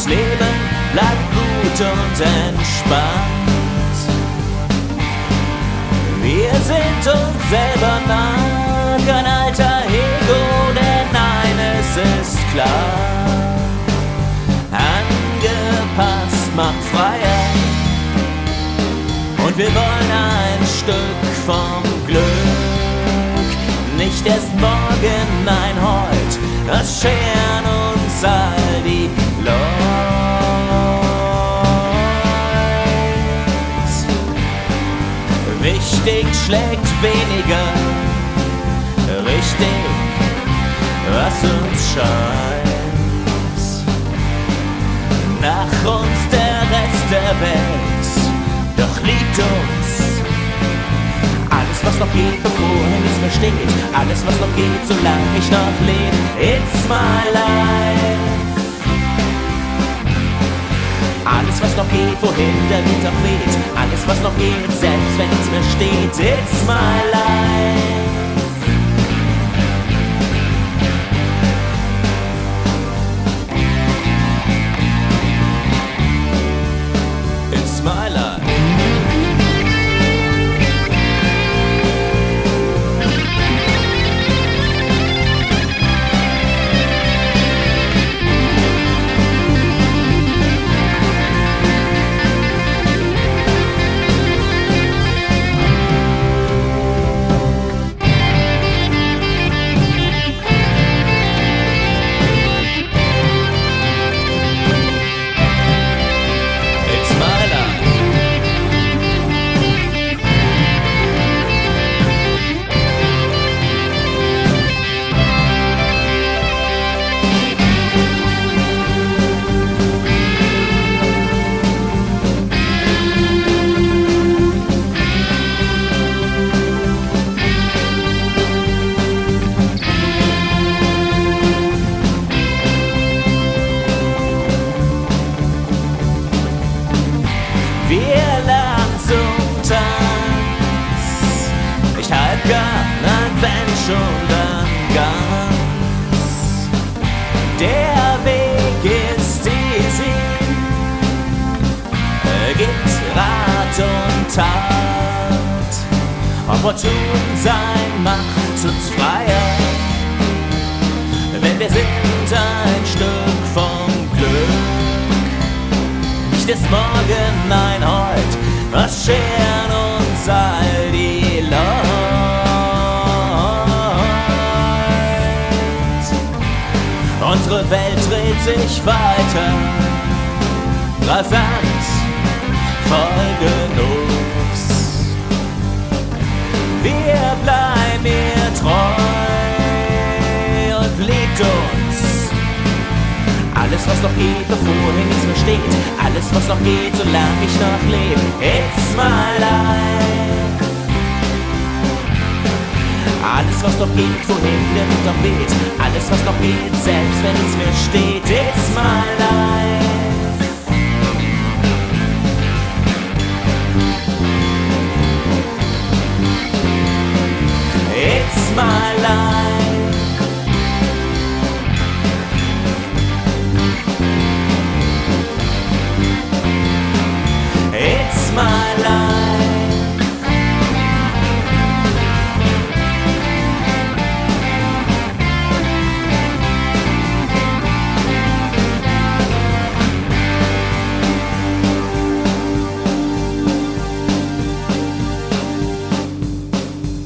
Leben bleibt gut und entspannt. Wir sind uns selber nah, kein alter Ego, denn eines ist klar: angepasst macht freier, und wir wollen ein Stück vom Glück. Nicht erst morgen, nein heut, das scheren uns all die Leute. Wichtig schlägt weniger, richtig, was uns scheint. Nach uns der Rest der Welt, doch liebt uns alles, was noch geht, bevor nichts mehr steht. Alles, was noch geht, solange ich noch lebe. It's my life. Alles, was noch geht, wohin der Wind auch weht. Alles, was noch geht, selbst wenn nichts mehr steht. It's my life. It's my life. Wir lernen zum Tanz, nicht halb gar, nein, wenn schon dann ganz. Der Weg ist easy, gibt Rat und Tat. Opportun sein macht uns freier, wenn wir sind ein Stück vom Glück. Nicht erst morgen, nein heut, was scheren uns all die Leute. Unsere Welt dreht sich weiter, rasant, voll Genuss. Wir bleiben ihr treu und liebt uns. Alles, was noch geht, bevor nichts mehr steht. Alles, was noch geht, solange ich noch lebe. It's my life. Alles, was noch geht, wohin der Wind noch weht. Alles, was noch geht, selbst wenn nichts mehr steht. It's my life.